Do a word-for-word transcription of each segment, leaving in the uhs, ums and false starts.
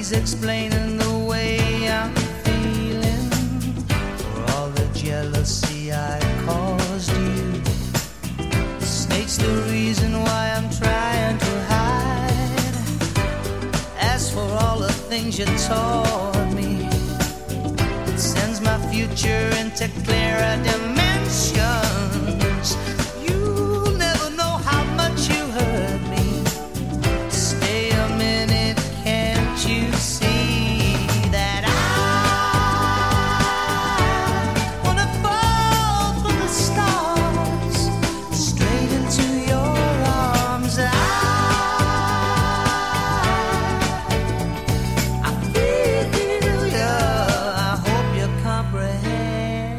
He's explaining the way I'm feeling for all the jealousy I caused you. Snake's the reason why I'm trying to hide. As for all the things you taught me, it sends my future into clearer dimensions. You'll never know how much you hurt me. Stay a minute, can't you see that I wanna fall from the stars straight into your arms? I, I feel you, I hope you comprehend.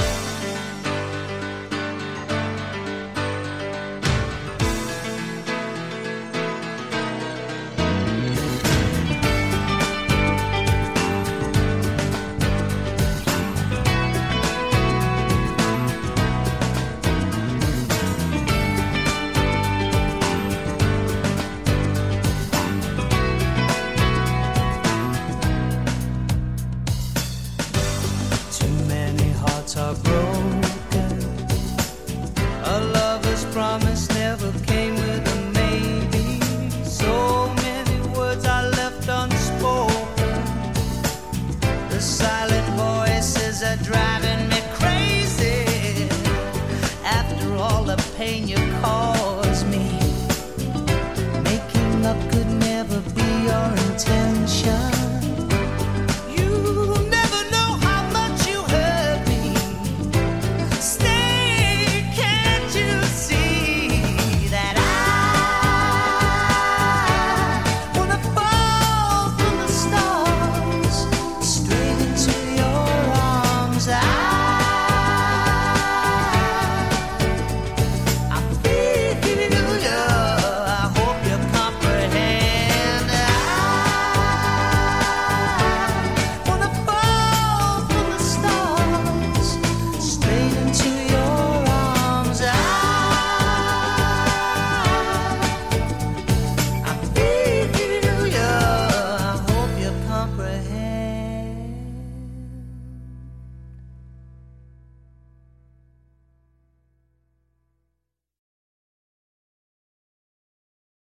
Too many hearts are broken. A lover's promise never came with a maybe. So many words are left unspoken. The silent voices are driving me crazy. After all the pain you caused me, making up could never be your intention. You'll never know how much you hurt me. Stay, can't you see that I wanna fall from the stars straight into your arms? I, I feel you, I hope you comprehend. I wanna fall from the stars straight into your arms. I, I feel you, I hope you comprehend.